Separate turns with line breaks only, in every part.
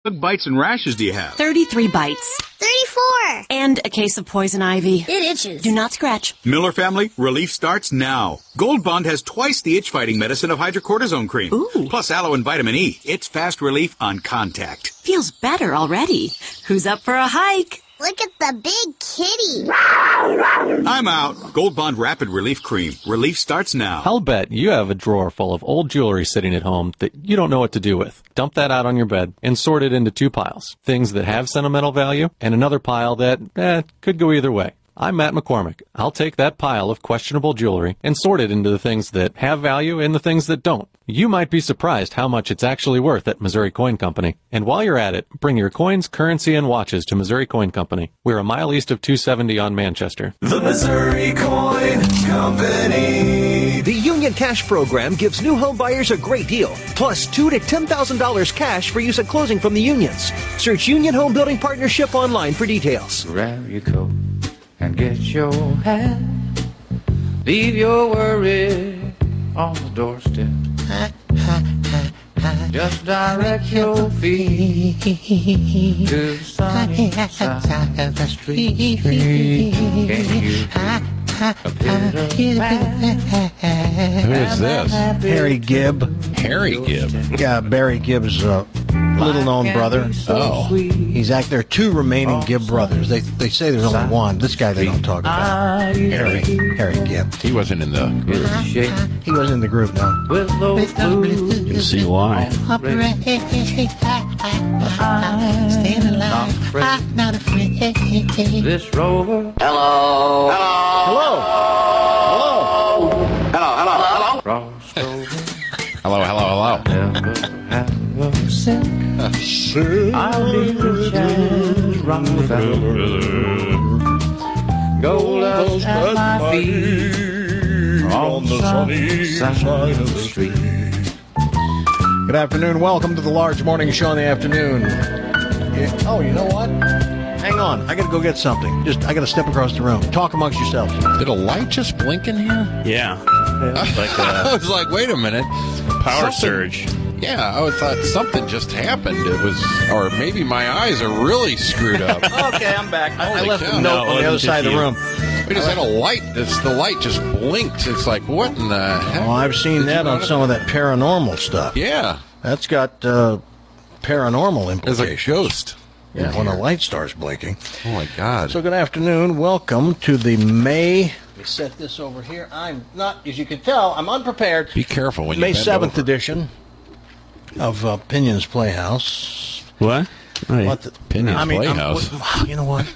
What bites and rashes do you have?
33 bites.
34.
And a case of poison ivy.
It itches.
Do not scratch.
Miller family, relief starts now. Gold Bond has twice the itch-fighting medicine of hydrocortisone cream.
Ooh.
Plus aloe and vitamin E. It's fast relief on contact.
Feels better already. Who's up for a hike?
Look at the big kitty.
I'm out. Gold Bond Rapid Relief Cream. Relief starts now.
I'll bet you have a drawer full of old jewelry sitting at home that you don't know what to do with. Dump that out on your bed and sort it into two piles. Things that have sentimental value and another pile that, could go either way. I'm Matt McCormick. I'll take that pile of questionable jewelry and sort it into the things that have value and the things that don't. You might be surprised how much it's actually worth at Missouri Coin Company. And while you're at it, bring your coins, currency, and watches to Missouri Coin Company. We're a mile east of 270 on Manchester.
The Missouri Coin Company.
The Union Cash program gives new home buyers a great deal, plus $2,000 to $10,000 cash for use at closing from the unions. Search Union Home Building Partnership online for details.
Grab your coat and get your hat. Leave your worries on the doorstep. Just direct your feet to the sunny side of the street. Can you
Who is this?
Harry Gibb.
Harry Gibb.
Yeah, Barry Gibb's little-known brother.
Oh.
There are two remaining Gibb brothers. They say there's only one. This guy they don't talk about. Harry Gibb.
He wasn't in the group.
He wasn't in the group, no.
You can see why.
Staying alive, I'm not afraid.
This rover.
Hello.
Crossed over.
Hello.
Never have a cent. I'll be the chance Rockefeller. Gold dust at my feet on the sunny side of the street.
Good afternoon. Welcome to the Large Morning Show in the afternoon. Oh, you know what? Hang on. I got to go get something. I got to step across the room. Talk amongst yourselves.
Did a light just blink in here?
Yeah.
I was like, wait a minute.
Power surge.
Yeah, I thought something just happened. It was, or maybe my eyes are really screwed up.
Okay, I'm back. I left
cow.
a note on the other side of the room.
We just had a light. The light just blinked. It's like, what in the heck?
Well, I've seen that on some of that paranormal stuff.
Yeah.
That's got paranormal implications.
There's a ghost.
Yeah, when a light starts blinking.
Oh, my God.
So good afternoon. Welcome to the May... Let me set this over here. I'm not, as you can tell, I'm unprepared.
Be careful when you
May
bend
7th
over.
edition of Pinion's Playhouse.
What?
Pinion's Playhouse.
You know what?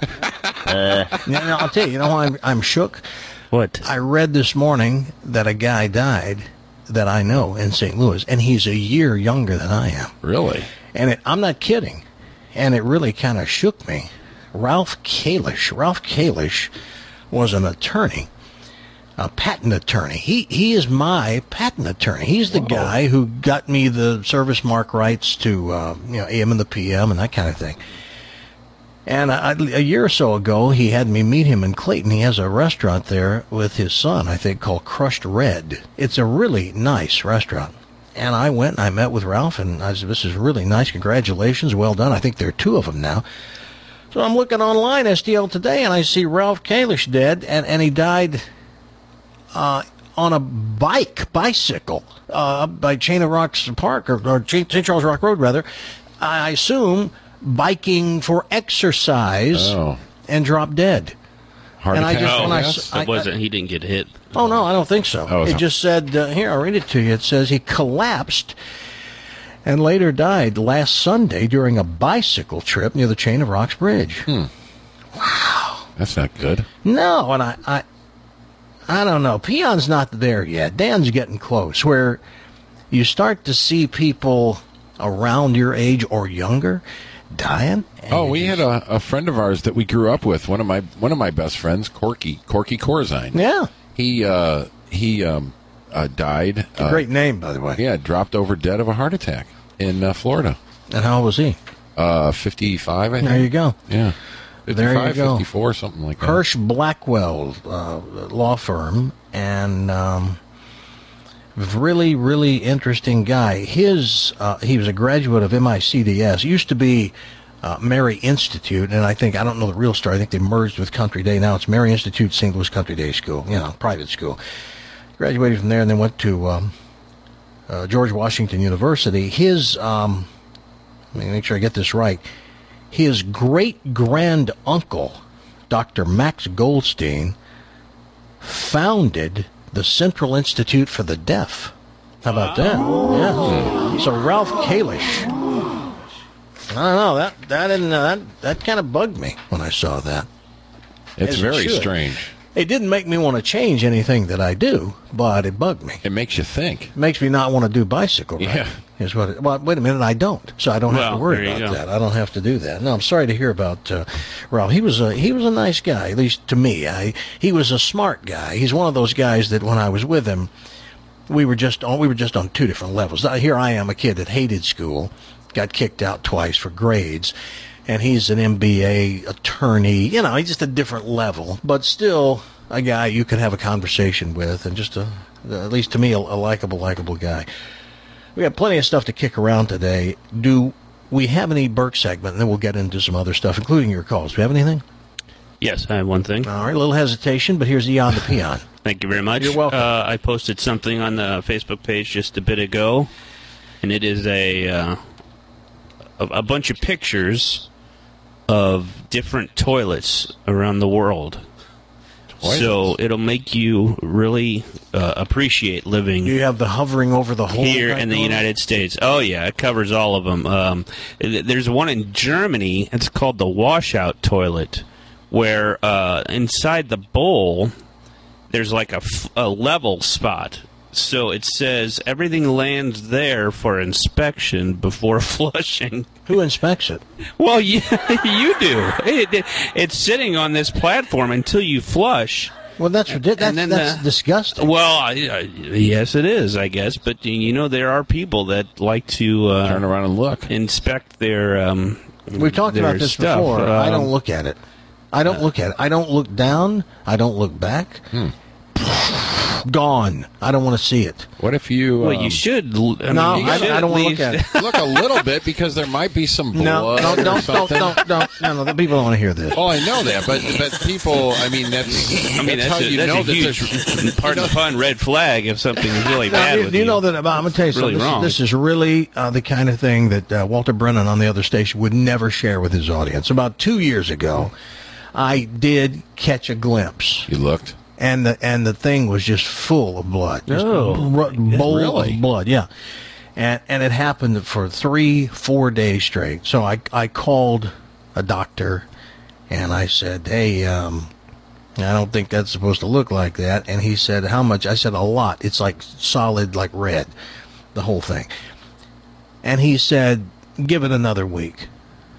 I'll tell you, you know why I'm shook?
What?
I read this morning that a guy died that I know in St. Louis, and he's a year younger than I am.
Really?
And I'm not kidding. And it really kind of shook me. Ralph Kalish. Ralph Kalish was an attorney, a patent attorney. He is my patent attorney. He's the guy who got me the service mark rights to AM and the PM and that kind of thing. And a year or so ago, he had me meet him in Clayton. He has a restaurant there with his son, I think, called Crushed Red. It's a really nice restaurant. And I went and I met with Ralph, and I said, this is really nice. Congratulations. Well done. I think there are two of them now. So I'm looking online, STL Today, and I see Ralph Kalish dead, and he died on a bicycle by Chain of Rocks Park, or St. Charles Rock Road, rather. I assume biking for exercise and dropped dead.
Heart
attack? He didn't get hit.
Oh, no, I don't think so.
Oh,
it just said, here, I'll read it to you. It says he collapsed and later died last Sunday during a bicycle trip near the Chain of Rocks Bridge. Wow.
That's not good.
No, and I don't know. Peon's not there yet. Dan's getting close, where you start to see people around your age or younger dying.
We had a friend of ours that we grew up with. One of my best friends, Corky Corzine.
Yeah,
he died.
Great name, by the way.
Yeah, dropped over dead of a heart attack in Florida.
And how old was he?
55, I think.
There you go.
Yeah, 55,
there you go.
54, something like that.
Hirsch Blackwell law firm, and Really, really interesting guy. He was a graduate of MICDS. Used to be Mary Institute, and I don't know the real story. I think they merged with Country Day. Now it's Mary Institute St. Louis Country Day School, private school. Graduated from there and then went to George Washington University. His, let me make sure I get this right, his great-grand-uncle, Dr. Max Goldstein, founded the Central Institute for the Deaf. How about that? Yeah. So Ralph Kalish. I don't know. That kind of bugged me when I saw that.
It's very strange.
It didn't make me want to change anything that I do, but it bugged me.
It makes you think.
It makes me not want to do bicycle riding.
Yeah.
Well, wait a minute, I don't. So I don't have to worry about that. I don't have to do that. No, I'm sorry to hear about Ralph. He was a nice guy, at least to me. He was a smart guy. He's one of those guys that when I was with him, we were just on two different levels. Here I am, a kid that hated school, got kicked out twice for grades, and he's an MBA attorney. He's just a different level, but still a guy you could have a conversation with, and just at least to me, a likable guy. We got plenty of stuff to kick around today. Do we have any Burke segment? And then we'll get into some other stuff, including your calls. Do we have anything?
Yes, I have one thing.
All right, a little hesitation, but here's Eon the Peon.
Thank you very much.
You're welcome.
I posted something on the Facebook page just a bit ago, and it is a bunch of pictures of different toilets around the world. So it'll make you really appreciate living.
You have the hovering over the whole
here in the United States. Oh yeah, it covers all of them. There's one in Germany. It's called the washout toilet, where inside the bowl there's like a level spot. So it says everything lands there for inspection before flushing.
Who inspects it?
Well, you do. It's sitting on this platform until you flush.
Well, that's disgusting.
Well, yes, it is, I guess. But, there are people that like to
turn around and look.
Inspect their
We've talked about this
stuff.
before. I don't look at it. I don't look down. I don't look back. Gone. I don't want to see it.
What if you...
well, you should...
I don't want to look at it.
Look a little bit, because there might be some blood
No,
or
don't. The people don't want to hear this.
Oh, I know that, but people, that's how you know
a huge, pardon the pun, red flag if something is really bad with you.
You know that, I'm going to tell you something. This is really the kind of thing that Walter Brennan on the other station would never share with his audience. About 2 years ago, I did catch a glimpse.
You looked?
And the thing was just full of blood. Bowl of blood, yeah. And it happened for 3-4 days straight. So I called a doctor, and I said, hey, I don't think that's supposed to look like that. And he said, how much? I said, a lot. It's like solid, like red, the whole thing. And he said, give it another week.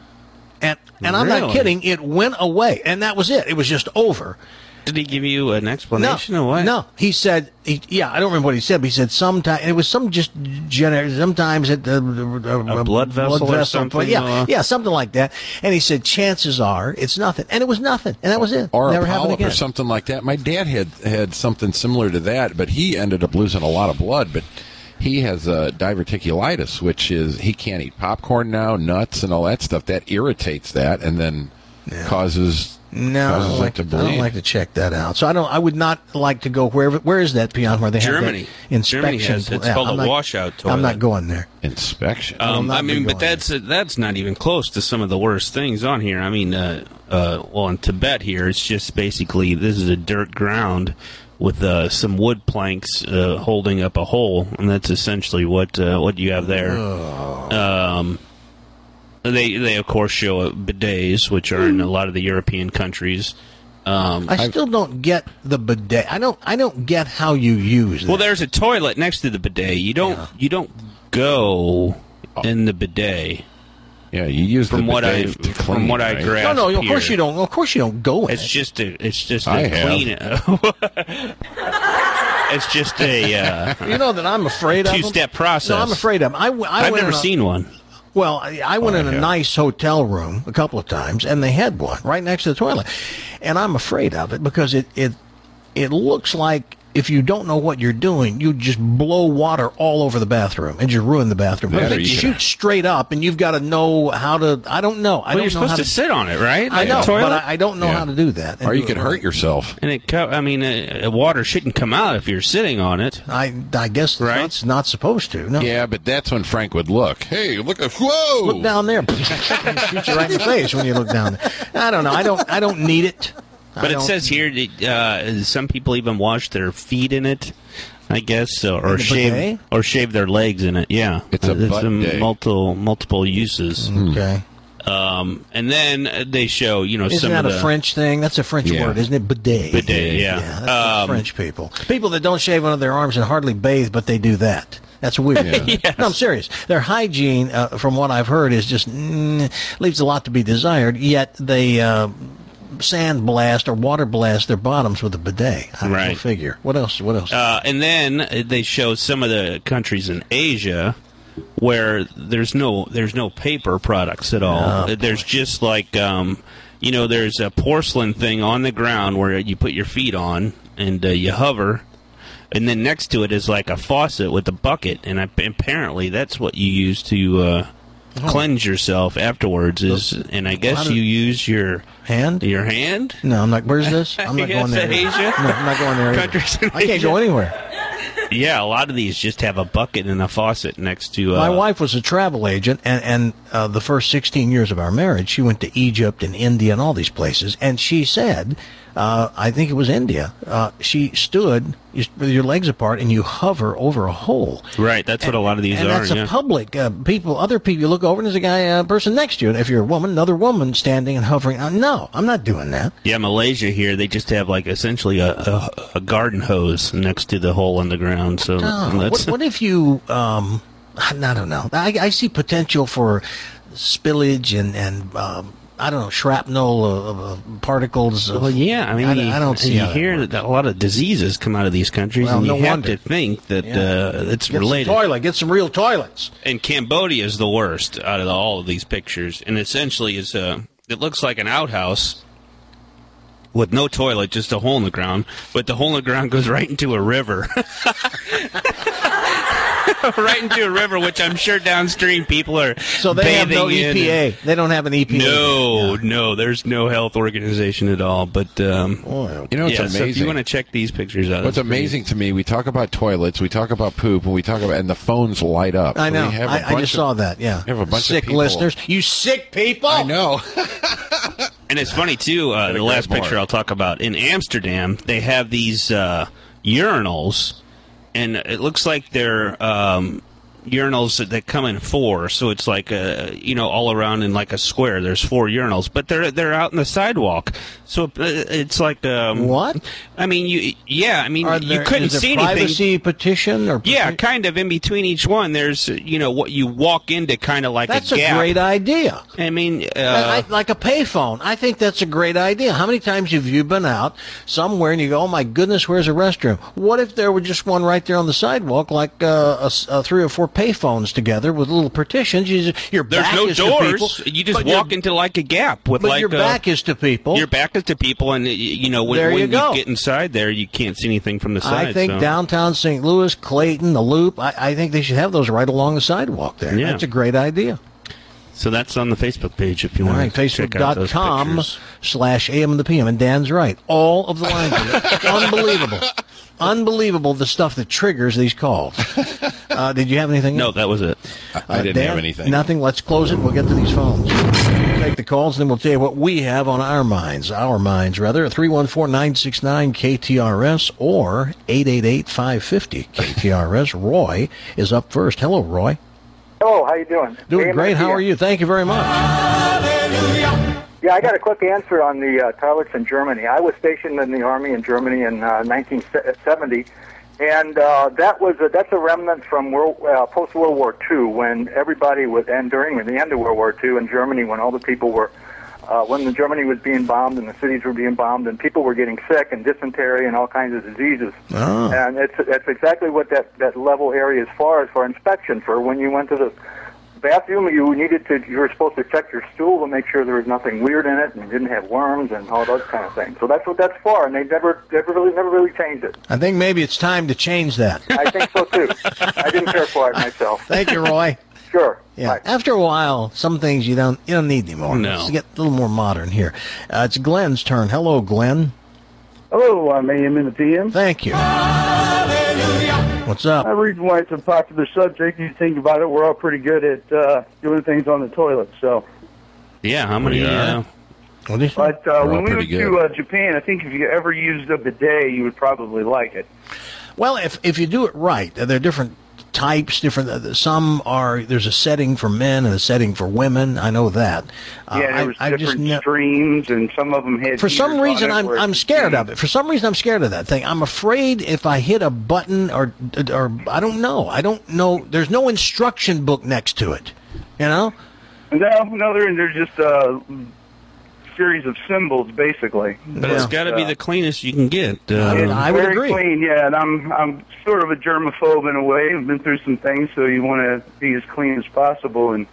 And I'm not kidding. It went away, and that was it. It was just over.
Did he give you an explanation or what?
No. He said, I don't remember what he said, but he said sometimes, it was some just generic, sometimes a
blood vessel or something.
Yeah, something like that. And he said, chances are it's nothing. And it was nothing. And that was it.
Or
never
a
happened
polyp
again.
or something like that. My dad had something similar to that, but he ended up losing a lot of blood. But he has diverticulitis, which is he can't eat popcorn now, nuts, and all that stuff. That irritates that, and then causes...
No, I don't like to check that out. So I would not like to go wherever. Where is that, Peon? Where they
Germany.
have that inspection?
Germany has, it's called a washout toilet.
I'm not going there.
Inspection.
But that's not even close to some of the worst things on here. I mean, in Tibet here, it's just basically this is a dirt ground with some wood planks holding up a hole, and that's essentially what you have there. They of course show bidets, which are in a lot of the European countries.
I still don't get the bidet. I don't get how you use that.
Well, there's a toilet next to the bidet. You don't go in the bidet.
Yeah, you use
from
the
what I
bidet to clean,
from what
right?
I grasp.
No, of
here.
course you don't. Of course you don't go in.
It's just a
I
clean. It's just a
you know that I'm afraid of
two-step process.
No, I'm afraid of them.
I've never seen one.
Well, I went in a nice hotel room a couple of times, and they had one right next to the toilet, and I'm afraid of it because it looks like if you don't know what you're doing, you just blow water all over the bathroom and just ruin the bathroom.
Yeah,
But if
you
you
can-
shoot straight up, and you've got to know how to. I don't know. I
Well,
don't
you're
know
supposed
how
to sit on it, right?
I
Like a
know,
toilet?
but I don't know
Yeah.
how to do that.
Or you could hurt yourself.
And water shouldn't come out if you're sitting on it.
I guess
Right?
that's not supposed to. No.
Yeah, but that's when Frank would look. Hey, look at whoa!
Look down there. Shoot you right in the face when you look down there. I don't know. I don't need it.
But it says here that some people even wash their feet in it, I guess, or shave their legs in it. Yeah,
It's a butt
some
day.
multiple uses.
Okay.
And then they show,
Isn't
some
that
of
a
the
French thing? That's a French
Yeah.
word, isn't it? Bidet.
bidet. Yeah,
Yeah, that's French people. People that don't shave under their arms and hardly bathe, but they do that. That's weird.
Yes.
No, I'm serious. Their hygiene, from what I've heard, is just leaves a lot to be desired. Yet they sand blast or water blast their bottoms with a bidet. I
Right.
don't figure. What else? What else?
And then they show some of the countries in Asia where there's no paper products at all. There's just like there's a porcelain thing on the ground where you put your feet on and you hover, and then next to it is like a faucet with a bucket, and apparently that's what you use to cleanse yourself afterwards. And I guess you use your
hand.
Your hand?
No, I'm not. Where's this? I'm not going there.
Asia?
No, I'm not going there. either.
Countries in
I can't
Asia.
go anywhere.
Yeah, a lot of these just have a bucket and a faucet next to.
My wife was a travel agent, and the first 16 years of our marriage, she went to Egypt and India and all these places. And she said, I think it was India, she stood with your legs apart and you hover over a hole.
Right, that's what a lot of these
and
are.
that's
yeah.
a public other people. You look over and there's a guy, person next to you. And if you're a woman, another woman standing and hovering. No, I'm not doing that.
Yeah, Malaysia here, they just have like essentially a garden hose next to the hole in the ground. So that's
What if you? I don't know. I see potential for spillage and I don't know, shrapnel particles.
Well, yeah, I mean,
I don't see
you
how that
hear
works.
that a lot of diseases come out of these countries,
Well,
and you
no
have
wonder.
to think that it's
Get
related.
some toilet. Get some real toilets.
And Cambodia is the worst out of all of these pictures, and essentially is it looks like an outhouse with no toilet, just a hole in the ground, but the hole in the ground goes right into a river. Right into a river, which I'm sure downstream people are
So they have no
bathing in
EPA. They don't have an EPA.
No, there's no health organization at all. But
You know, it's
so if
amazing.
you want to check these pictures out,
What's
it's pretty-
amazing to me, we talk about toilets, we talk about poop, and the phones light up.
I
So
know.
we have a
I
bunch
just
of-
saw that. Yeah.
we have a bunch
sick
of people.
listeners. You sick people.
I know.
And it's funny too. The last
grab more.
picture I'll talk about in Amsterdam, they have these urinals, and it looks like they're urinals that come in four. So it's like all around in like a square. There's four urinals, but they're out in the sidewalk. So it's like
What?
I mean, you
Is
couldn't
there
see
privacy
anything.
petition or
Yeah, kind of in between each one. There's what you walk into, kind of like
That's
a
a
gap.
great idea.
I mean,
Like a payphone. I think that's a great idea. How many times have you been out somewhere and you go, oh my goodness, where's a restroom? What if there were just one right there on the sidewalk, like a 3 or 4 payphones together with little partitions? Your
there's
back
no
is to
doors.
people,
You just
but your-
walk into like a gap with
But
like
your back is to people.
Your back is to people, and when,
There you
when
go.
you get inside there, you can't see anything from the side.
I think
so.
downtown St. Louis, Clayton, the Loop, I think they should have those right along the sidewalk there.
Yeah.
That's a great idea.
So that's on the Facebook page if you
All
want
right,
to check out those pictures.
Facebook.com/AM and the PM. And Dan's right. All of the lines. It's unbelievable. Unbelievable the stuff that triggers these calls. Did you have anything?
No, that was it.
I didn't
Dan,
have anything.
Nothing. Let's close it. We'll get to these phones. We'll take the calls, and then we'll tell you what we have on our minds. Our minds, rather. 314-969-KTRS or 888-550-KTRS. Roy is up first. Hello, Roy.
Hello, how you doing?
Doing great. How are you? Thank you very much.
Yeah, I got a quick answer on the toilets in Germany. I was stationed in the Army in Germany in 1970, and that's a remnant from post-World War II, when everybody was, and during the end of World War II in Germany, when all the people were, when Germany was being bombed and the cities were being bombed, and people were getting sick and dysentery and all kinds of diseases.
Oh.
And that's exactly what that level area is for inspection, for when you went to the bathroom, you were supposed to check your stool to make sure there was nothing weird in it and didn't have worms and all those kind of things. So that's what that's for, and they never really changed it.
I think maybe it's time to change that.
I think so too. I didn't care for it myself.
Thank you, Roy.
Sure.
Yeah.
Bye.
After a while, some things you don't need anymore.
No.
Let's get a little more modern here. It's Glenn's turn. Hello, Glenn.
Hello, I'm AM in the PM.
Thank you. What's up?
The reason why it's a popular subject, you think about it, we're all pretty good at doing things on the toilet. So,
Yeah, how many?
But when we went to Japan, I think if you ever used a bidet, you would probably like it.
Well, if you do it right, there are different types. Some are. There's a setting for men and a setting for women. I know that.
Yeah, there was different streams, and some of them had.
For some reason, I'm scared of it. For some reason, I'm scared of that thing. I'm afraid if I hit a button or I don't know. There's no instruction book next to it. You know?
No, they're just series of symbols, basically.
But it's got to be the cleanest you can get.
I would
very
agree.
Clean, yeah. And I'm sort of a germaphobe in a way. I've been through some things, so you want to be as clean as possible, and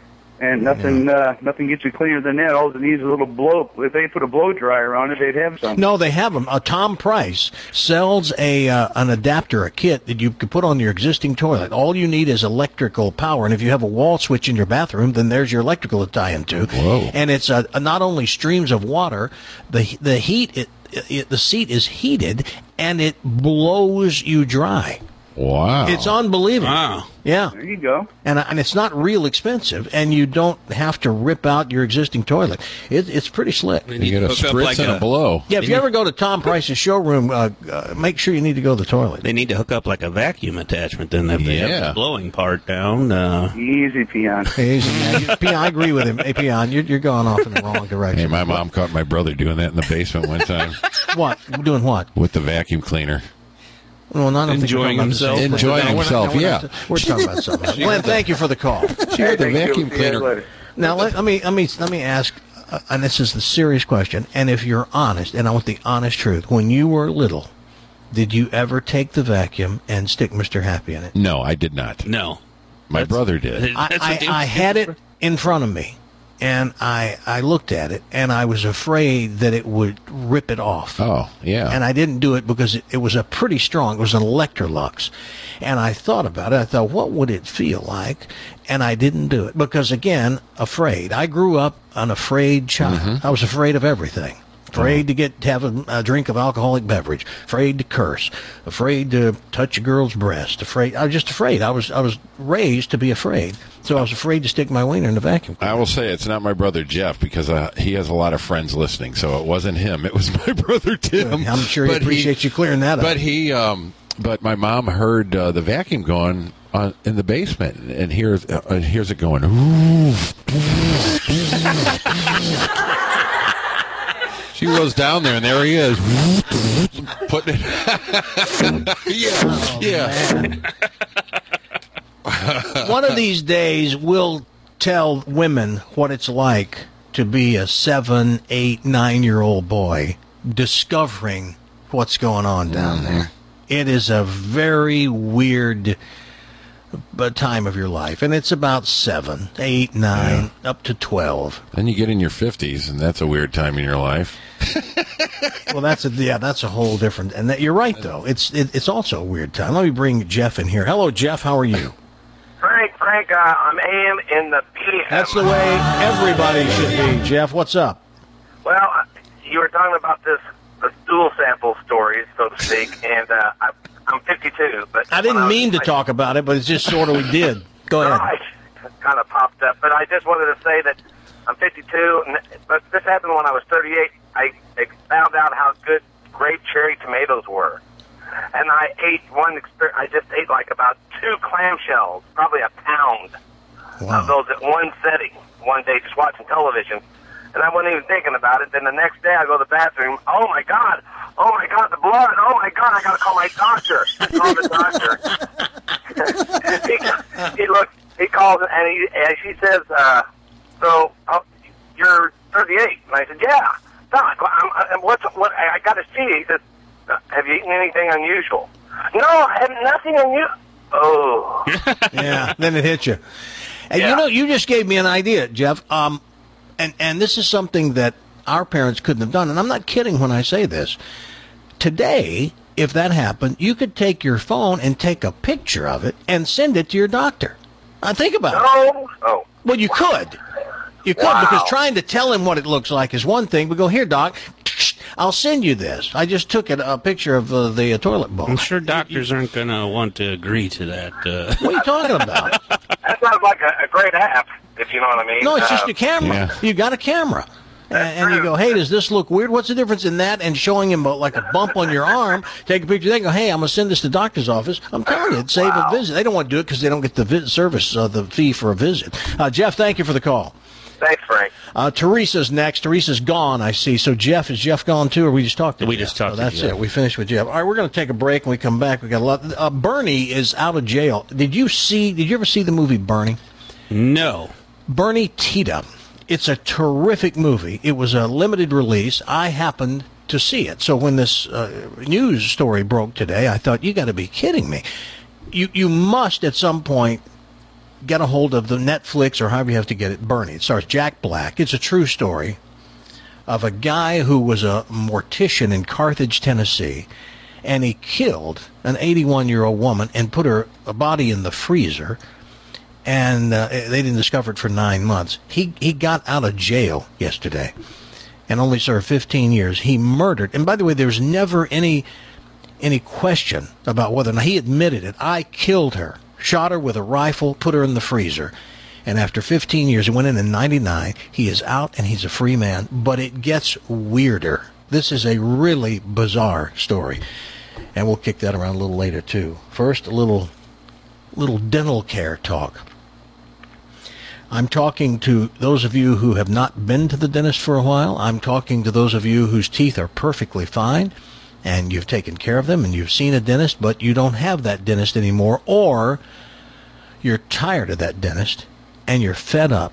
nothing gets you cleaner than that. All it needs is a little blow. If they put a blow dryer on it, they'd have something.
No, they have them. Tom Price sells an adapter, a kit that you can put on your existing toilet. All you need is electrical power, and if you have a wall switch in your bathroom, then there's your electrical to tie into.
Whoa.
And it's not only streams of water, the heat, the seat is heated, and it blows you dry.
Wow.
It's unbelievable.
Wow.
Yeah.
There you go.
And it's not real expensive, and you don't have to rip out your existing toilet. It's pretty slick.
You get a spritz and a blow.
Yeah, if you ever go to Tom Price's showroom, make sure you need to go to the toilet.
They need to hook up like a vacuum attachment then if they have the blowing part down.
Easy, Peon.
Easy, man. Peon, I agree with him. Hey, Peon, you're going off in the wrong direction.
Hey, my mom caught my brother doing that in the basement one time.
What? Doing what?
With the vacuum cleaner.
Well, not
enjoying himself.
Enjoying himself, yeah.
We're talking about something. Glenn, thank you for the call.
She had the vacuum cleaner.
Now let me ask, and this is the serious question. And if you're honest, and I want the honest truth, when you were little, did you ever take the vacuum and stick Mr. Happy in it?
No, I did not.
No,
my brother did.
I had it in front of me, and I looked at it, and I was afraid that it would rip it off.
Oh, yeah.
And I didn't do it because it was a pretty strong, it was an Electrolux. And I thought about it. I thought, what would it feel like? And I didn't do it because, again, afraid. I grew up an afraid child.
Mm-hmm.
I was afraid of everything. Afraid to have a drink of alcoholic beverage. Afraid to curse. Afraid to touch a girl's breast. I was just afraid. I was raised to be afraid. So I was afraid to stick my wiener in the vacuum cleaner.
I will say it's not my brother Jeff because he has a lot of friends listening. So it wasn't him. It was my brother Tim.
I'm sure he appreciates you clearing that up.
But my mom heard the vacuum going on in the basement, and here's it going. She goes down there, and there he is, putting it. yeah.
One of these days, we'll tell women what it's like to be a 7, 8, 9-year-old boy discovering what's going on down there. It is a very weird time of your life, and it's about 7, 8, 9, up to 12.
Then you get in your 50s, and that's a weird time in your life.
Well, that's a whole different. And you're right, though. It's also a weird time. Let me bring Jeff in here. Hello, Jeff. How are you?
Frank, I'm AM in the PM.
That's the way everybody should be. Jeff, what's up?
Well, you were talking about the stool sample stories, so to speak, and I'm 52. But
I didn't mean to talk about it, but it's just sort of we did. Go ahead.
Right. Kind of popped up, but I just wanted to say that I'm 52, but this happened when I was 38. I found out how good grape cherry tomatoes were. And I just ate like about 2 clamshells, probably a pound of those at one setting, one day just watching television. And I wasn't even thinking about it. Then the next day I go to the bathroom. Oh my God, the blood. Oh my God, I got to call my doctor. I call the doctor. he calls and she says, you're 38. And I said, yeah. Doc, I got to see. He says, have you eaten anything unusual? No, I have nothing unusual. Oh.
Yeah, then it hit you. And you just gave me an idea, Jeff. And this is something that our parents couldn't have done. And I'm not kidding when I say this. Today, if that happened, you could take your phone and take a picture of it and send it to your doctor. Think about it.
Oh.
Well, you could. You could, because trying to tell him what it looks like is one thing. But go, here, doc, I'll send you this. I just took a picture of the toilet bowl.
I'm sure doctors aren't going to want to agree to that.
What are you talking about?
That sounds like a great app, if you know what I mean.
No, it's just a camera. Yeah. You got a camera. And you go, hey, does this look weird? What's the difference in that and showing him like a bump on your arm? Take a picture. They go, hey, I'm going to send this to the doctor's office. I'm telling you, it'd save a visit. They don't want to do it because they don't get the service, the fee for a visit. Jeff, thank you for the call.
Thanks, Frank.
Teresa's next. Teresa's gone, I see. So, Jeff, is Jeff gone too, or we just talked to Jeff?
We just talked to
Jeff. That's
Jeff.
it. We finished with Jeff. All right, we're going to take a break. When we come back, we got a lot. Bernie is out of jail. Did you ever see the movie Bernie?
No.
Bernie Tita. It's a terrific movie. It was a limited release. I happened to see it. So when this news story broke today, I thought, you got to be kidding me. You must at some point get a hold of the Netflix or however you have to get it, Bernie. It stars Jack Black. It's a true story of a guy who was a mortician in Carthage, Tennessee, and he killed an 81-year-old woman and put her body in the freezer. And they didn't discover it for 9 months. He got out of jail yesterday and only served 15 years. He murdered. And by the way, there's never any question about whether or not he admitted it. I killed her, shot her with a rifle, put her in the freezer. And after 15 years, he went in 99. He is out and he's a free man. But it gets weirder. This is a really bizarre story. And we'll kick that around a little later, too. First, a little dental care talk. I'm talking to those of you who have not been to the dentist for a while. I'm talking to those of you whose teeth are perfectly fine and you've taken care of them and you've seen a dentist, but you don't have that dentist anymore, or you're tired of that dentist and you're fed up,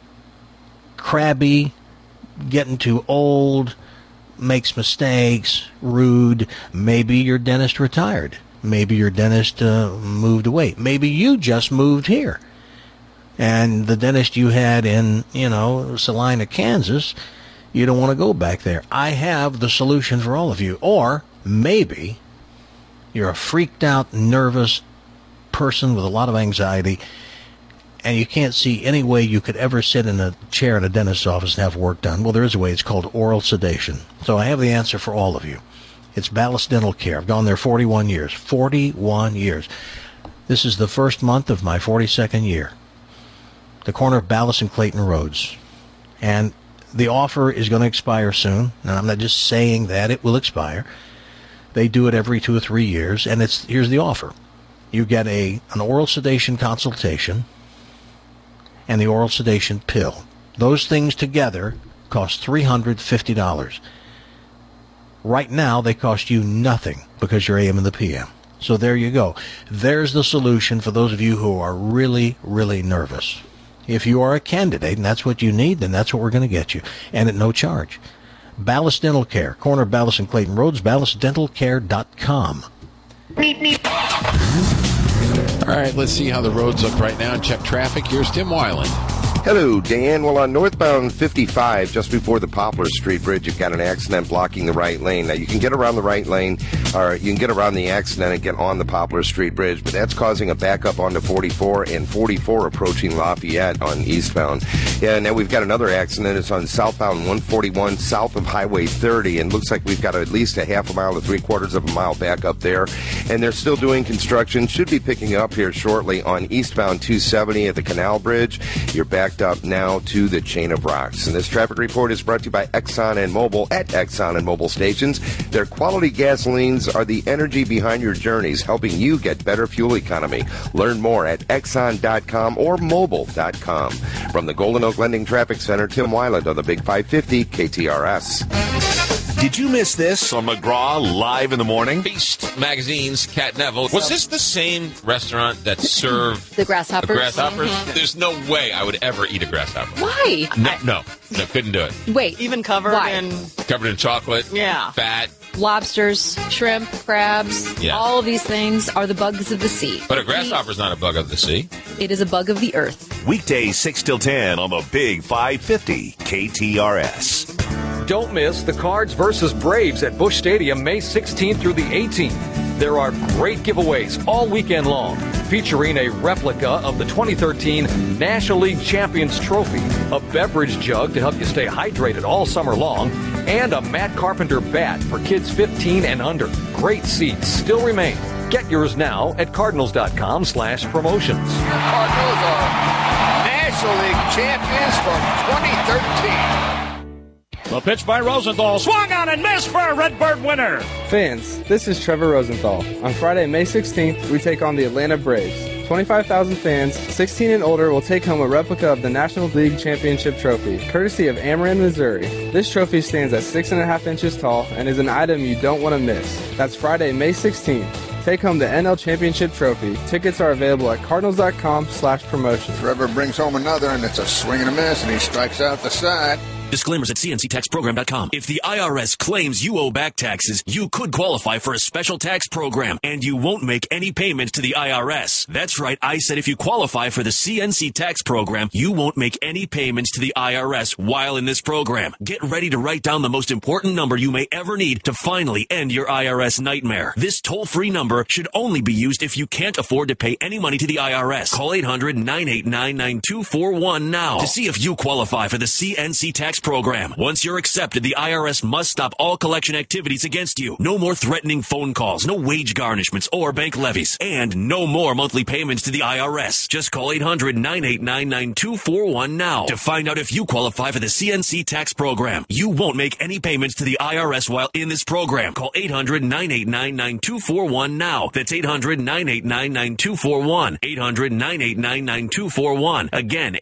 crabby, getting too old, makes mistakes, rude. Maybe your dentist retired. Maybe your dentist moved away. Maybe you just moved here. And the dentist you had in, Salina, Kansas, you don't want to go back there. I have the solution for all of you. Or maybe you're a freaked out, nervous person with a lot of anxiety, and you can't see any way you could ever sit in a chair in a dentist's office and have work done. Well, there is a way. It's called oral sedation. So I have the answer for all of you. It's Ballast Dental Care. I've gone there 41 years. 41 years. This is the first month of my 42nd year. The corner of Ballast and Clayton Roads. And the offer is going to expire soon. And I'm not just saying that. It will expire. They do it every 2 or 3 years. And here's the offer. You get an oral sedation consultation and the oral sedation pill. Those things together cost $350. Right now, they cost you nothing because you're AM and the PM. So there you go. There's the solution for those of you who are really, really nervous. If you are a candidate and that's what you need, then that's what we're going to get you. And at no charge. Ballast Dental Care, corner of Ballast and Clayton Roads, ballastdentalcare.com.
All right, let's see how the roads look right now and check traffic. Here's Tim Weiland.
Hello, Dan. Well, on northbound 55, just before the Poplar Street Bridge, you've got an accident blocking the right lane. Now, you can get around the right lane, or you can get around the accident and get on the Poplar Street Bridge, but that's causing a backup onto 44 and 44 approaching Lafayette on eastbound. Yeah, now we've got another accident. It's on southbound 141 south of Highway 30, and looks like we've got at least a half a mile to 3/4 of a mile back up there. And they're still doing construction. Should be picking up here shortly on eastbound 270 at the Canal Bridge. You're backed up now to the Chain of Rocks. And this traffic report is brought to you by Exxon and Mobil at Exxon and Mobil stations. Their quality gasolines are the energy behind your journeys, helping you get better fuel economy. Learn more at Exxon.com or Mobil.com. From the Golden Oak Lending Traffic Center, Tim Weiland on the Big 550 KTRS.
Did you miss this on McGraw Live in the Morning?
Feast Magazine's Cat Neville. Was this the same restaurant that served
the grasshoppers?
There's no way I would ever eat a grasshopper.
Why?
No, couldn't do it.
Wait.
Even covered
Covered in chocolate.
Yeah.
Fat.
Lobsters, shrimp, crabs,
Yeah.
all of these things are the bugs of the sea.
But a grasshopper's not a bug of the sea.
It is a bug of the earth.
Weekdays 6 till 10 on the Big 550 KTRS.
Don't miss the Cards versus Braves at Busch Stadium May 16th through the 18th. There are great giveaways all weekend long, featuring a replica of the 2013 National League Champions Trophy, a beverage jug to help you stay hydrated all summer long, and a Matt Carpenter bat for kids 15 and under. Great seats still remain. Get yours now at cardinals.com/promotions.
Cardinals are National League champions from 2013.
The pitch by Rosenthal, swung on and missed for a Redbird winner.
Fans, this is Trevor Rosenthal. On Friday, May 16th, we take on the Atlanta Braves. 25,000 fans, 16 and older, will take home a replica of the National League Championship Trophy, courtesy of Ameren, Missouri. This trophy stands at 6.5 inches tall and is an item you don't want to miss. That's Friday, May 16th. Take home the NL Championship Trophy. Tickets are available at cardinals.com/promotion.
Trevor brings home another, and it's a swing and a miss, and he strikes out the side.
Disclaimers at cnctaxprogram.com. If the IRS claims you owe back taxes, you could qualify for a special tax program, and you won't make any payment to the IRS. That's right, I said if you qualify for the CNC tax program, you won't make any payments to the IRS while in this program. Get ready to write down the most important number you may ever need to finally end your IRS nightmare. This toll-free number should only be used if you can't afford to pay any money to the IRS. Call 800-989-9241 now to see if you qualify for the CNC tax program. Once you're accepted, the IRS must stop all collection activities against you. No more threatening phone calls, no wage garnishments or bank levies, and no more monthly payments to the IRS. Just call 800-989-9241 now to find out if you qualify for the CNC tax program. You won't make any payments to the IRS while in this program. Call 800-989-9241 now. That's 800-989-9241. 800-989-9241. Again,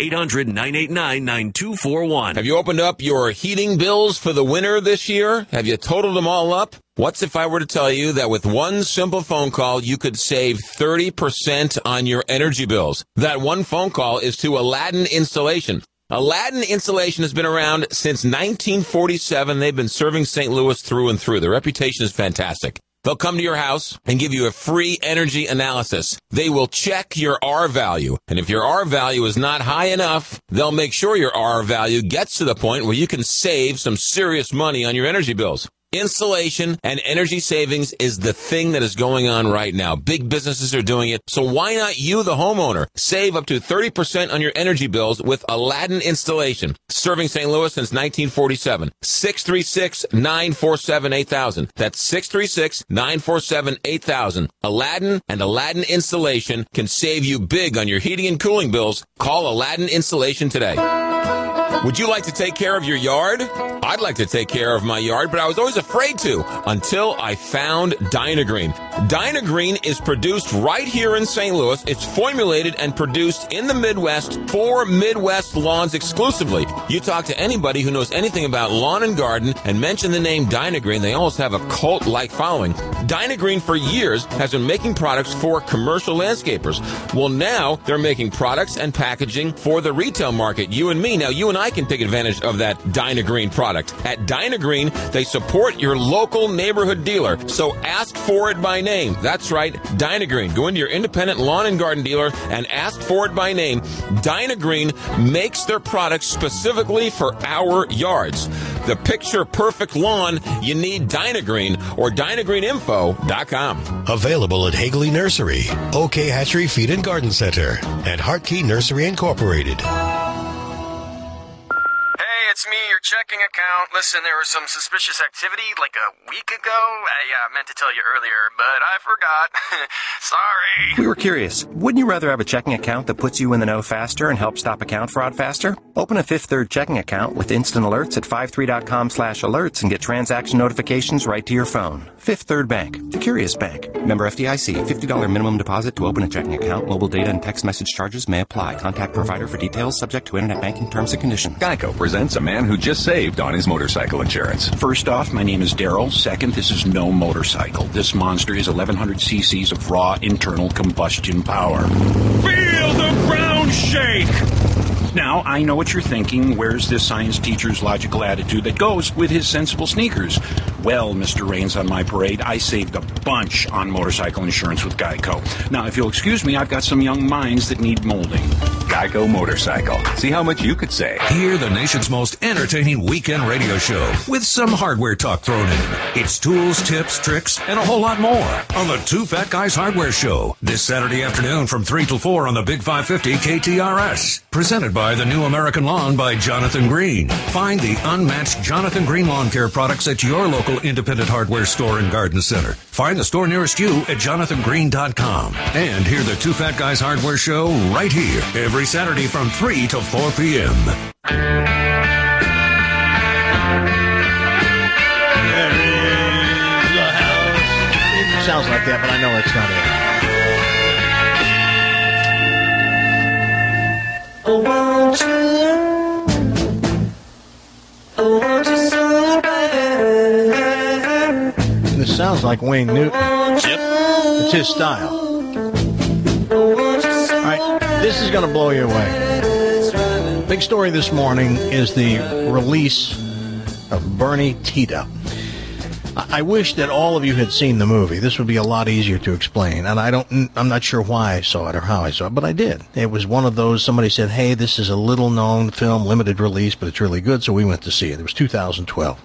800-989-9241.
Have you opened up your heating bills for the winter this year? Have you totaled them all up? What's if I were to tell you that with one simple phone call, you could save 30% on your energy bills? That one phone call is to Aladdin Installation. Aladdin Installation has been around since 1947. They've been serving St. Louis through and through. Their reputation is fantastic. They'll come to your house and give you a free energy analysis. They will check your R value. And if your R value is not high enough, they'll make sure your R value gets to the point where you can save some serious money on your energy bills. Installation and energy savings is the thing that is going on right now. Big businesses are doing it. So why not you, the homeowner? Save up to 30% on your energy bills with Aladdin Installation. Serving St. Louis since 1947. 636-947-8000. That's 636-947-8000. Aladdin and Aladdin Installation can save you big on your heating and cooling bills. Call Aladdin Installation today. Would you like to take care of your yard? I'd like to take care of my yard, but I was always afraid to until I found Dynagreen. Dynagreen is produced right here in St. Louis. It's formulated and produced in the Midwest for Midwest lawns exclusively. You talk to anybody who knows anything about lawn and garden and mention the name Dynagreen, they almost have a cult-like following. Dynagreen for years has been making products for commercial landscapers. Well, now they're making products and packaging for the retail market. You and me. Now, you and I can take advantage of that Dynagreen product. At Dynagreen, they support your local neighborhood dealer. So ask for it by name. That's right, Dynagreen. Go into your independent lawn and garden dealer and ask for it by name. Dynagreen makes their products specifically for our yards. The picture-perfect lawn, you need Dynagreen or DynagreenInfo.com.
Available at Hagley Nursery, OK Hatchery Feed and Garden Center, and Hartkey Nursery Incorporated.
It's me, your checking account. Listen, there was some suspicious activity like a week ago. I meant to tell you earlier, but I forgot. Sorry.
We were curious. Wouldn't you rather have a checking account that puts you in the know faster and helps stop account fraud faster? Open a Fifth Third checking account with instant alerts at 53.com/alerts and get transaction notifications right to your phone. Fifth Third Bank, the curious bank. Member FDIC. $50 minimum deposit to open a checking account. Mobile data and text message charges may apply. Contact provider for details subject to internet banking terms and conditions.
Geico presents a man
man who just saved on his motorcycle insurance.
First off, my name is Daryl. Second, this is no motorcycle. This monster is 1,100 cc's of raw internal combustion power.
Feel the ground shake!
Now, I know what you're thinking. Where's this science teacher's logical attitude that goes with his sensible sneakers? Well, Mr. Rains on my parade, I saved a bunch on motorcycle insurance with Geico. Now, if you'll excuse me, I've got some young minds that need molding.
Geico Motorcycle. See how much you could save.
Hear the nation's most entertaining weekend radio show with some hardware talk thrown in. It's tools, tips, tricks, and a whole lot more on the Two Fat Guys Hardware Show this Saturday afternoon from 3 till 4 on the Big 550 KTRS. Presented by the New American Lawn by Jonathan Green. Find the unmatched Jonathan Green lawn care products at your local independent hardware store and garden center. Find the store nearest you at jonathangreen.com. And hear the Two Fat Guys Hardware Show right here every Saturday from 3 to 4 p.m.
It sounds like that, but I know it's not it.
Oh, won't you? Oh, won't you so bad?
This sounds like Wayne Newton. It's his style. All right, this is going to blow you away. Big story this morning is the release of Bernie Tiede. I wish that all of you had seen the movie. This would be a lot easier to explain. And I'm not sure why I saw it or how I saw it, but I did. It was one of those, somebody said, hey, this is a little known film, limited release, but it's really good. So we went to see it. It was 2012.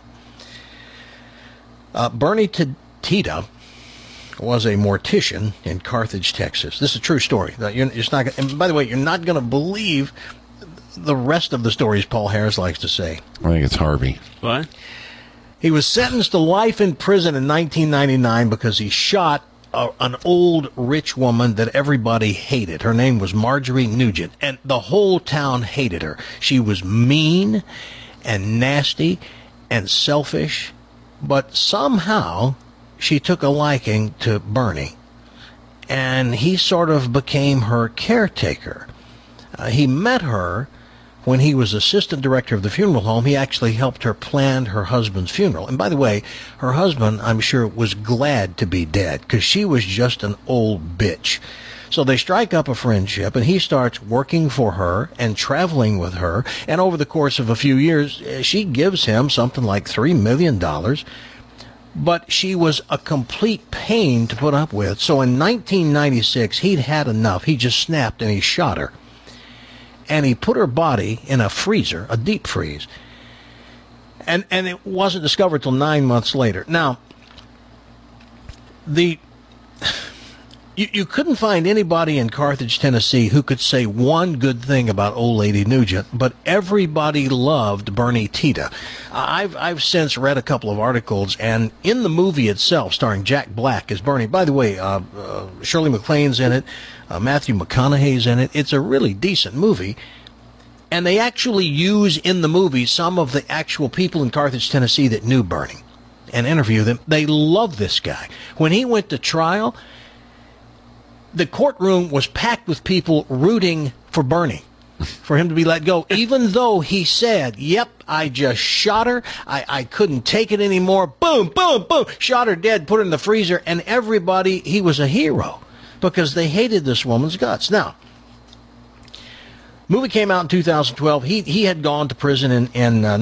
Bernie Tiede was a mortician in Carthage, Texas. This is a true story. And by the way, you're not going to believe the rest of the stories Paul Harris likes to say.
I think it's Harvey.
What?
He was sentenced to life in prison in 1999 because he shot an old rich woman that everybody hated. Her name was Marjorie Nugent, and the whole town hated her. She was mean and nasty and selfish, but somehow she took a liking to Bernie, and he sort of became her caretaker. He met her when he was assistant director of the funeral home. He actually helped her plan her husband's funeral. And by the way, her husband, I'm sure, was glad to be dead because she was just an old bitch. So they strike up a friendship, and he starts working for her and traveling with her. And over the course of a few years, she gives him something like $3 million. But she was a complete pain to put up with. So in 1996, he'd had enough. He just snapped and he shot her. And he put her body in a freezer, a deep freeze. And it wasn't discovered till 9 months later. Now, you couldn't find anybody in Carthage, Tennessee who could say one good thing about old lady Nugent, but everybody loved Bernie Tiede. I've since read a couple of articles, and in the movie itself, starring Jack Black as Bernie, by the way, Shirley MacLaine's in it, Matthew McConaughey's in it. It's a really decent movie. And they actually use in the movie some of the actual people in Carthage, Tennessee that knew Bernie and interview them. They love this guy. When he went to trial, the courtroom was packed with people rooting for Bernie, for him to be let go, even though he said, yep, I just shot her. I couldn't take it anymore. Boom, boom, boom. Shot her dead, put her in the freezer. And everybody, he was a hero because they hated this woman's guts. Now, movie came out in 2012. He had gone to prison in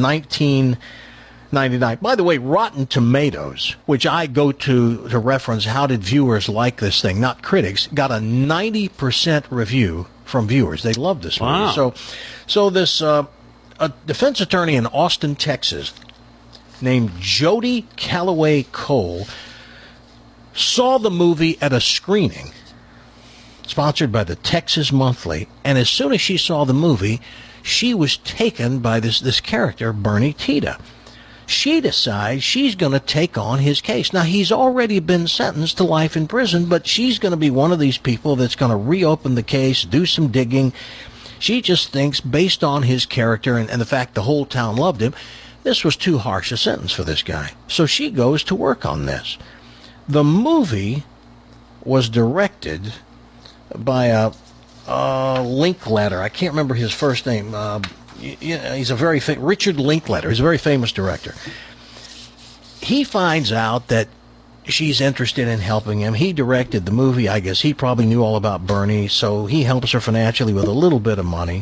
1999. By the way, Rotten Tomatoes, which I go to reference how did viewers like this thing, not critics, got a 90% review from viewers. They loved this movie.
Wow.
So this a defense attorney in Austin, Texas, named Jody Calloway Cole, saw the movie at a screening sponsored by the Texas Monthly, and as soon as she saw the movie, she was taken by this character, Bernie Tiede. She decides she's going to take on his case. Now, he's already been sentenced to life in prison, but she's going to be one of these people that's going to reopen the case, do some digging. She just thinks, based on his character and the fact the whole town loved him, this was too harsh a sentence for this guy. So she goes to work on this. The movie was directed by a Linklater. I can't remember his first name. he's a very Richard Linklater. He's a very famous director. He finds out that she's interested in helping him. He directed the movie. I guess he probably knew all about Bernie, so he helps her financially with a little bit of money.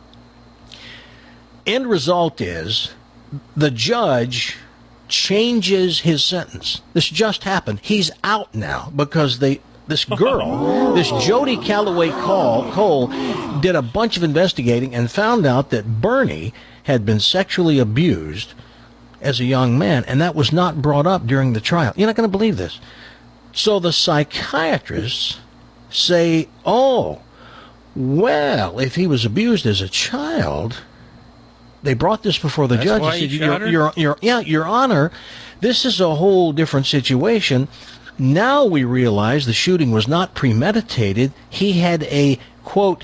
End result is the judge changes his sentence. This just happened. He's out now because this girl, this Jody Calloway Cole, did a bunch of investigating and found out that Bernie had been sexually abused as a young man, and that was not brought up during the trial. You're not going to believe this. So the psychiatrists say, oh, well, if he was abused as a child, they brought this before the judge.
Why
He
you
said,
shot her?
Your Honor, this is a whole different situation. Now we realize the shooting was not premeditated. He had a, quote,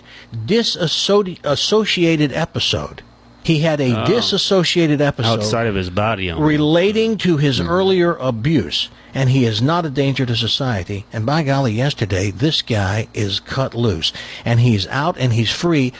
disassociated episode. He had a disassociated episode
outside of his body
relating to his earlier abuse, and he is not a danger to society. And by golly, yesterday, this guy is cut loose, and he's out and he's free,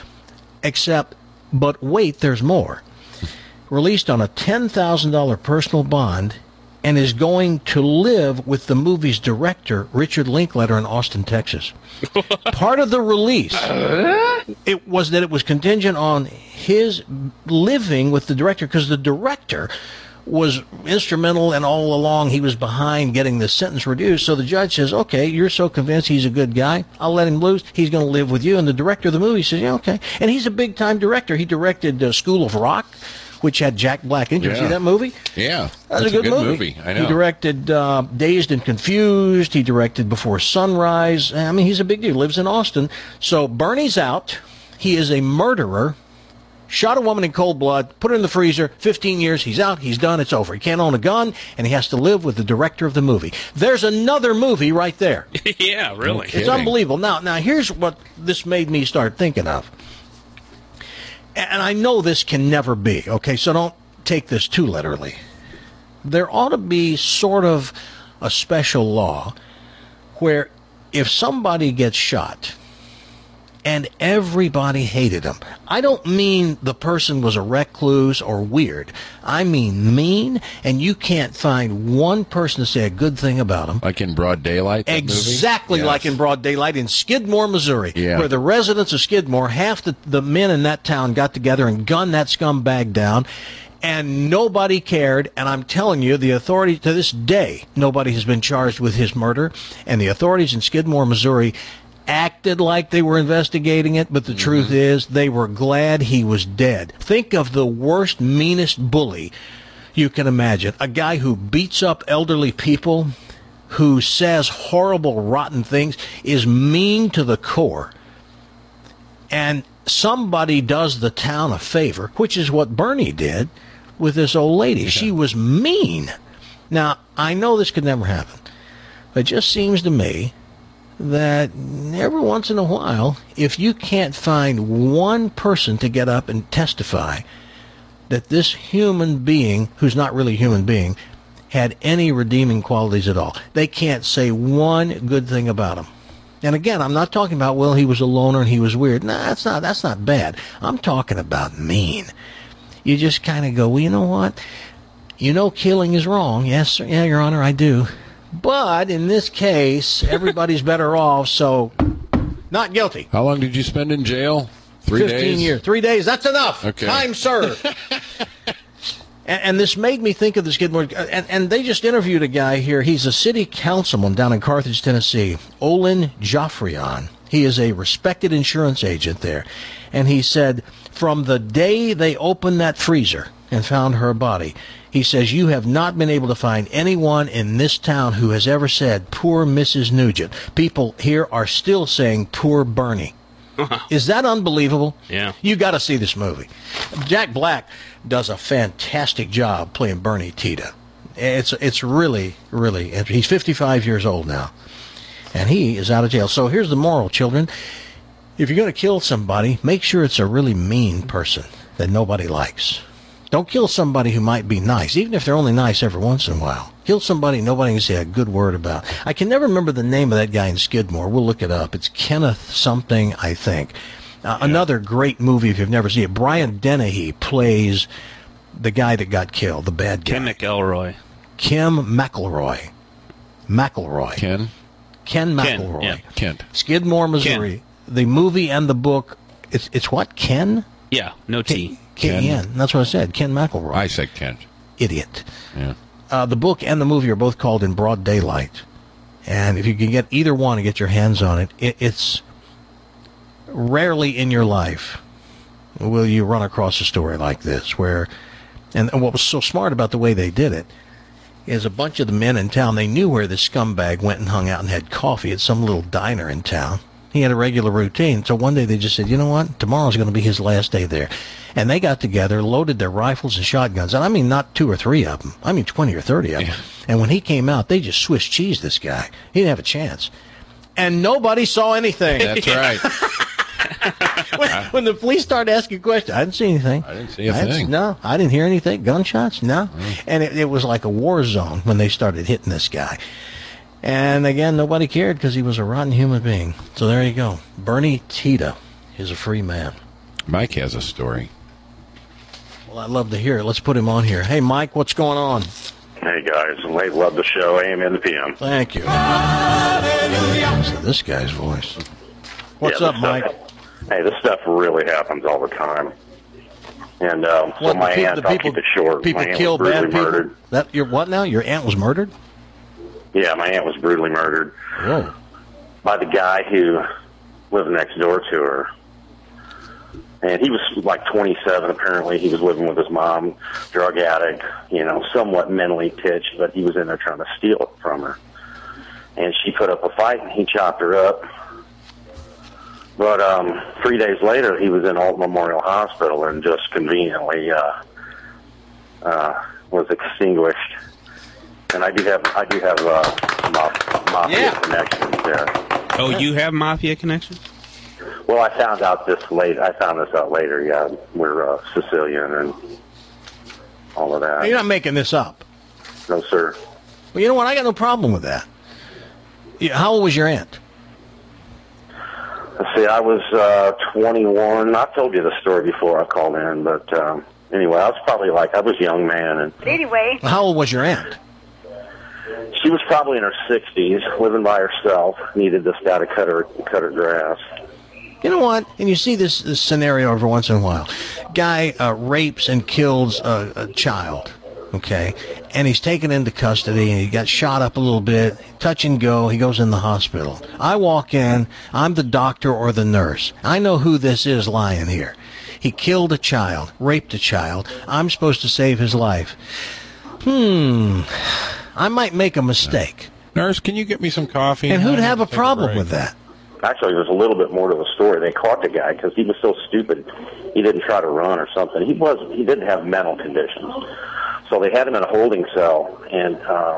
but wait, there's more. Released on a $10,000 personal bond, and is going to live with the movie's director, Richard Linklater, in Austin, Texas. Part of the release, it was contingent on his living with the director, because the director was instrumental, and all along he was behind getting the sentence reduced. So the judge says, okay, you're so convinced he's a good guy, I'll let him loose. He's going to live with you. And the director of the movie says, yeah, okay. And he's a big-time director. He directed School of Rock, which had Jack Black in it. Did you see that movie?
Yeah.
That's a good movie.
I know.
He directed Dazed and Confused. He directed Before Sunrise. I mean, he's a big deal. He lives in Austin. So Bernie's out. He is a murderer. Shot a woman in cold blood, put her in the freezer, 15 years, he's out, he's done, it's over. He can't own a gun, and he has to live with the director of the movie. There's another movie right there.
Yeah, really.
It's unbelievable. Now, here's what this made me start thinking of. And I know this can never be, okay, so don't take this too literally. There ought to be sort of a special law where if somebody gets shot and everybody hated him, I don't mean the person was a recluse or weird. I mean mean, and you can't find one person to say a good thing about him.
Like in Broad Daylight, that
Exactly
movie?
like in Broad Daylight in Skidmore, Missouri,
Yeah.
where the residents of Skidmore, half the men in that town got together and gunned that scumbag down, and nobody cared. And I'm telling you, the authorities, to this day, nobody has been charged with his murder, and the authorities in Skidmore, Missouri, acted like they were investigating it, but the truth is they were glad he was dead. Think of the worst, meanest bully you can imagine. A guy who beats up elderly people, who says horrible, rotten things, is mean to the core. And somebody does the town a favor, which is what Bernie did with this old lady. Yeah. She was mean. Now, I know this could never happen, but it just seems to me that every once in a while, if you can't find one person to get up and testify that this human being, who's not really a human being, had any redeeming qualities at all, they can't say one good thing about him. And again, I'm not talking about, well, he was a loner and he was weird. No, that's not bad. I'm talking about mean. You just kind of go, well, you know what? You know killing is wrong. Yes, sir. Yeah, Your Honor, I do. But in this case, everybody's better off, so not guilty.
How long did you spend in jail? 3 days?
15 years. 3 days. That's enough.
Okay.
Time served. and this made me think of the Skidmore. And they just interviewed a guy here. He's a city councilman down in Carthage, Tennessee, Olin Joffrion. He is a respected insurance agent there. And he said, from the day they opened that freezer and found her body, he says, you have not been able to find anyone in this town who has ever said, poor Mrs. Nugent. People here are still saying, poor Bernie. Is that unbelievable?
Yeah.
You got to see this movie. Jack Black does a fantastic job playing Bernie Tita. It's really, really interesting. He's 55 years old now, and he is out of jail. So here's the moral, children. If you're going to kill somebody, make sure it's a really mean person that nobody likes. Don't kill somebody who might be nice, even if they're only nice every once in a while. Kill somebody nobody can say a good word about. I can never remember the name of that guy in Skidmore. We'll look it up. It's Kenneth something, I think. Another great movie if you've never seen it. Brian Dennehy plays the guy that got killed, the bad guy.
Kim McElroy.
Kim McElroy. Ken McElroy.
Yeah.
Kent.
Skidmore, Missouri. The movie and the book, it's what? Ken?
Yeah, no T.
Ken. That's what I said. Ken McElroy.
I said Kent.
Idiot.
Yeah.
The book and the movie are both called In Broad Daylight. And if you can get either one and get your hands on it, it's rarely in your life will you run across a story like this where, and what was so smart about the way they did it is a bunch of the men in town, they knew where this scumbag went and hung out and had coffee at some little diner in town. He had a regular routine. So one day they just said, you know what? Tomorrow's going to be his last day there. And they got together, loaded their rifles and shotguns. And I mean not 2 or 3 of them. I mean 20 or 30 of them. And when he came out, they just Swiss cheesed this guy. He didn't have a chance. And nobody saw anything.
That's right.
When the police started asking questions, I didn't see anything.
I didn't see a thing.
No, I didn't hear anything. Gunshots? No. And it was like a war zone when they started hitting this guy. And again, nobody cared because he was a rotten human being. So there you go. Bernie Tita is a free man.
Mike has a story.
Well, I'd love to hear it. Let's put him on here. Hey, Mike, what's going on?
Hey, guys. I love the show, AM and the PM.
Thank you. So this guy's voice. What's up, Mike?
Hey, this stuff really happens all the time. And so my aunt, I'll keep it short.
People
my aunt
kill
was brutally
bad people?
murdered.
Your what now? Your aunt was murdered?
Yeah, my aunt was brutally murdered.
Whoa.
By the guy who lived next door to her. And he was like 27, apparently. He was living with his mom, drug addict, somewhat mentally pitched, but he was in there trying to steal it from her. And she put up a fight, and he chopped her up. But 3 days later, he was in Alton Memorial Hospital and just conveniently was extinguished. And I do have mafia connections there.
Oh, you have mafia connections?
Well, I found this out later. Yeah, we're Sicilian and all of that.
You're not making this up.
No, sir.
Well, you know what? I got no problem with that. How old was your aunt?
Let's see, I was 21. I told you the story before I called in, but anyway, I was probably I was a young man. And
anyway.
How old was your aunt?
She was probably in her 60s, living by herself, needed this guy to cut her grass.
You know what? And you see this scenario every once in a while. Guy rapes and kills a child, okay? And he's taken into custody, and he got shot up a little bit, touch and go, he goes in the hospital. I walk in, I'm the doctor or the nurse. I know who this is lying here. He killed a child, raped a child. I'm supposed to save his life. I might make a mistake.
Nurse, can you get me some coffee?
And who'd have a problem with that?
Actually, there's a little bit more to the story. They caught the guy because he was so stupid. He didn't try to run or something. He didn't have mental conditions. So they had him in a holding cell. And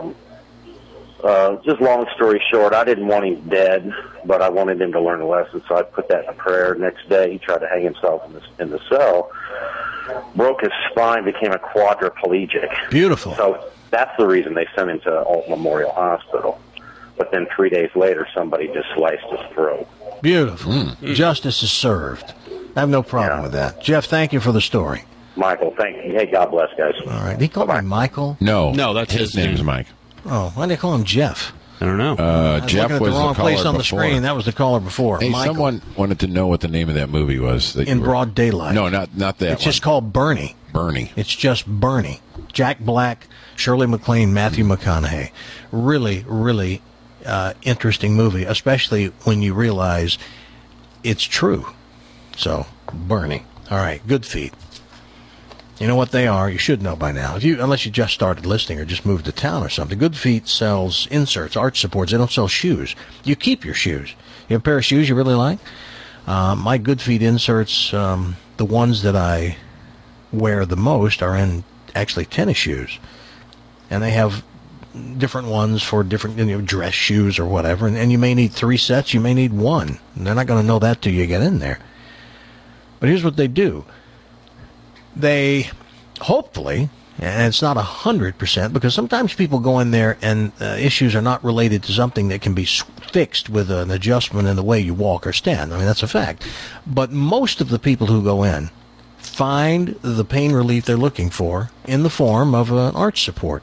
just long story short, I didn't want him dead, but I wanted him to learn a lesson. So I put that in a prayer. Next day, he tried to hang himself in the cell. Broke his spine, became a quadriplegic.
Beautiful.
So that's the reason they sent him to Alton Memorial Hospital. But then 3 days later, somebody just sliced his throat.
Beautiful. Justice is served. I have no problem with that. Jeff, thank you for the story.
Michael, thank you. Hey, God bless, guys.
All right. Did he call me Michael?
No,
that's
his name's Mike.
Oh, why did they call him Jeff?
I don't know.
Jeff
was
was
the wrong
the caller
place on the
before.
screen. That was the caller before.
Hey,
Michael.
someone wanted to know what the name of that movie was. That
In Broad Daylight.
No, not that
It's just called Bernie.
Bernie.
It's just Bernie. Jack Black, Shirley MacLaine, Matthew McConaughey. Really, really interesting movie, especially when you realize it's true. So, Bernie. All right, Good Feet. You know what they are. You should know by now. Unless you just started listening or just moved to town or something. Good Feet sells inserts, arch supports. They don't sell shoes. You keep your shoes. You have a pair of shoes you really like? My Good Feet inserts, the ones that I wear the most are in actually tennis shoes. And they have different ones for different dress shoes or whatever. And you may need 3 sets. You may need 1. And they're not going to know that till you get in there. But here's what they do. They, hopefully, And it's not 100% because sometimes people go in there and issues are not related to something that can be fixed with an adjustment in the way you walk or stand. I mean, that's a fact. But most of the people who go in find the pain relief they're looking for in the form of an arch support.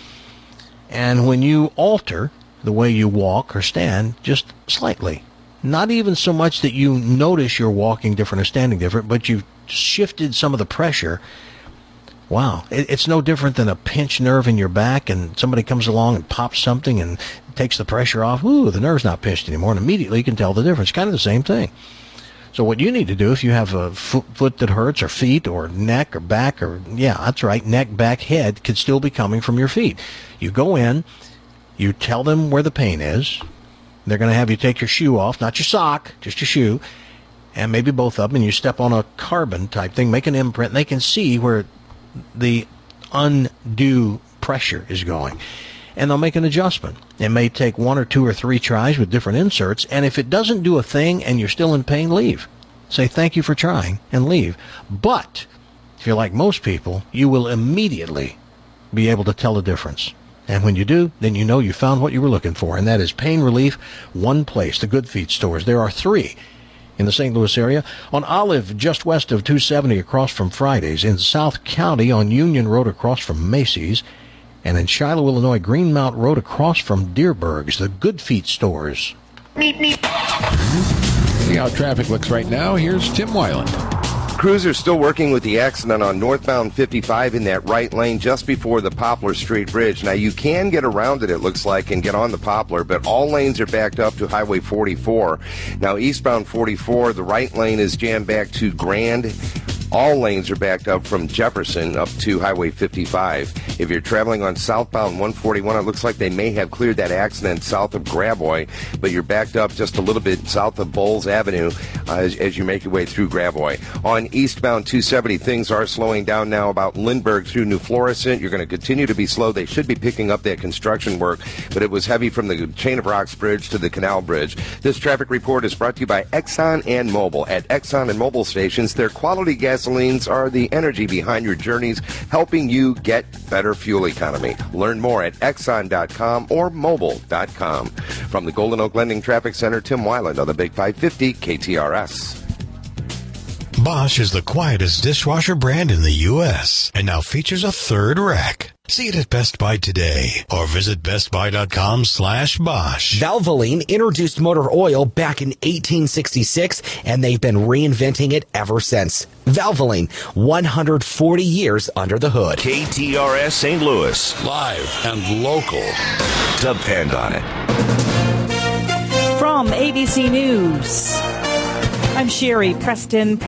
And when you alter the way you walk or stand just slightly, not even so much that you notice you're walking different or standing different, but you've shifted some of the pressure. Wow, it's no different than a pinched nerve in your back and somebody comes along and pops something and takes the pressure off. Ooh, the nerve's not pinched anymore, and immediately you can tell the difference. Kind of the same thing. So what you need to do if you have a foot that hurts or feet or neck or back or, yeah, that's right, neck, back, head could still be coming from your feet. You go in, you tell them where the pain is. They're going to have you take your shoe off, not your sock, just your shoe, and maybe both of them, and you step on a carbon type thing, make an imprint, and they can see where the undue pressure is going. And they'll make an adjustment. It may take 1 or 2 or 3 tries with different inserts, and if it doesn't do a thing and you're still in pain, leave. Say thank you for trying and leave. But if you're like most people, you will immediately be able to tell the difference. And when you do, then you know you found what you were looking for, and that is pain relief, one place, the Good Feet stores. There are 3 in the St. Louis area, on Olive just west of 270 across from Fridays, in South County on Union Road across from Macy's, and in Shiloh, Illinois, Greenmount Road across from Deerberg's, the Good Feet stores.
See how traffic looks right now. Here's Tim Weiland.
Crews are still working with the accident on northbound 55 in that right lane just before the Poplar Street Bridge. Now, you can get around it looks like, and get on the Poplar, but all lanes are backed up to Highway 44. Now, eastbound 44, the right lane is jammed back to Grand. All lanes are backed up from Jefferson up to Highway 55. If you're traveling on southbound 141, it looks like they may have cleared that accident south of Gravois, but you're backed up just a little bit south of Bowles Avenue as you make your way through Gravois. On eastbound 270, things are slowing down now about Lindbergh through New Florissant. You're going to continue to be slow. They should be picking up that construction work, but it was heavy from the Chain of Rocks Bridge to the Canal Bridge. This traffic report is brought to you by Exxon and Mobil. At Exxon and Mobil stations, their quality gasolines are the energy behind your journeys, helping you get better fuel economy. Learn more at Exxon.com or Mobil.com. From the Golden Oak Lending Traffic Center, Tim Weiland on the Big 550 KTRS.
Bosch is the quietest dishwasher brand in the U.S. and now features a 3rd rack. See it at Best Buy today or visit bestbuy.com/Bosch.
Valvoline introduced motor oil back in 1866, and they've been reinventing it ever since. Valvoline, 140 years under the hood.
KTRS St. Louis.
Live and local.
Depend on it.
From ABC News, I'm Sherry Preston.